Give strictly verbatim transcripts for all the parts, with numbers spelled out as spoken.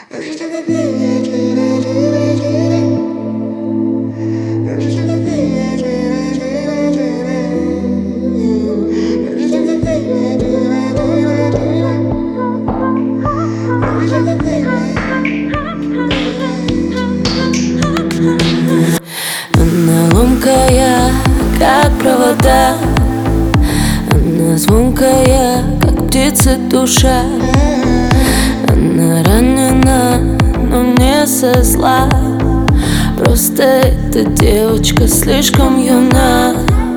Она ломкая, как провода, она звонкая, как птица душа. Она ранена, но не со зла, просто эта девочка слишком юна.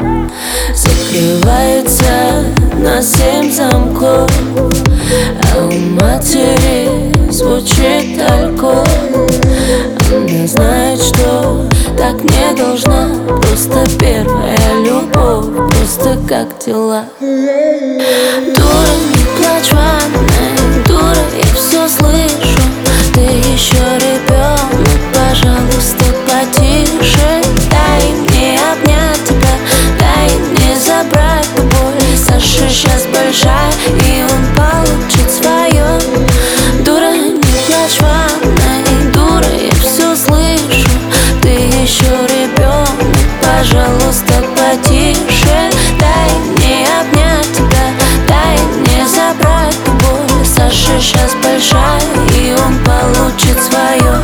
Закрывается на семь замков, а у матери звучит алкоголь. Она знает, что так не должна, просто первая любовь, просто как дела. Дура, не плачь в ванной, дура, я все слышу. Ты еще ребенок, пожалуйста, потише. Дай мне обнять тебя, дай мне забрать ту боль. Саша сейчас большая, и он получит свое. Дура, не плачь в ванной, дура, я все слышу. Ты еще ребенок, пожалуйста, потише. Дай мне обнять тебя, дай мне забрать ту боль. Саша сейчас большая, и он получит свое.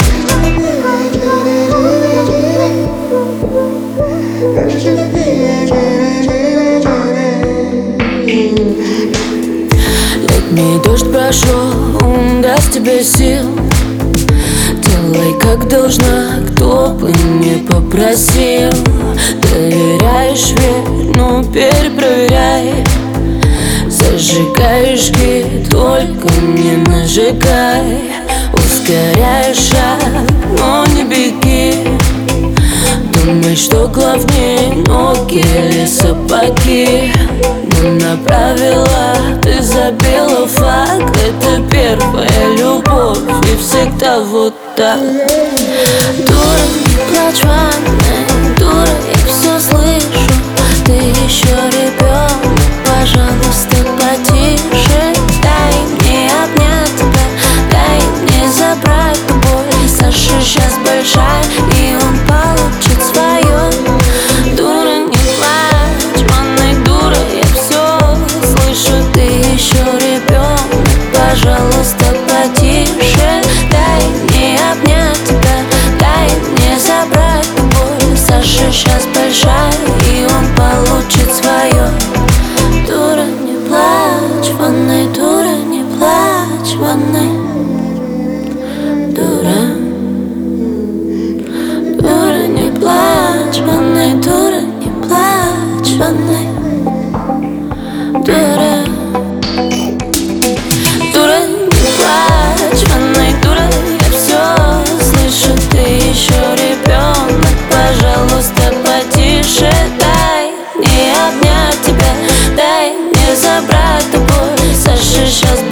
Летний дождь прошел, он даст тебе сил. Делай как должна, кто бы не попросил. Доверяешь, верь, но перепроверяй. Зажигаешь гид, только не нажигай. Ускоряешь шаг, но не беги. Думай, что главнее, ноги или сапоги. Но на правила ты забила факт. Это первая любовь, и всегда вот так. Дура, не плачь в ванной, дура, я все слышу. Ты еще ребенок, пожалуйста, потише. Дай мне обнять тебя, дай мне забрать ту боль. Саша сейчас большая, и он получит свое. Дура, не плачь в ванной, дура, я все слышу. Ты еще ребенок, пожалуйста, потише. Дай мне обнять тебя, дай мне забрать ту боль. Саша сейчас большая, и он получит свое. Дура, не плачь в ванной, дура, не плачь в ванной. Дура, дура, не плачь в ванной, дура, не плачь в ванной. Дура, дура, не плачь в ванной, дура, я все слышу. Ты еще ребенок, пожалуйста, потише. Дай мне обнять тебя, дай мне забрать ту боль. Саша сейчас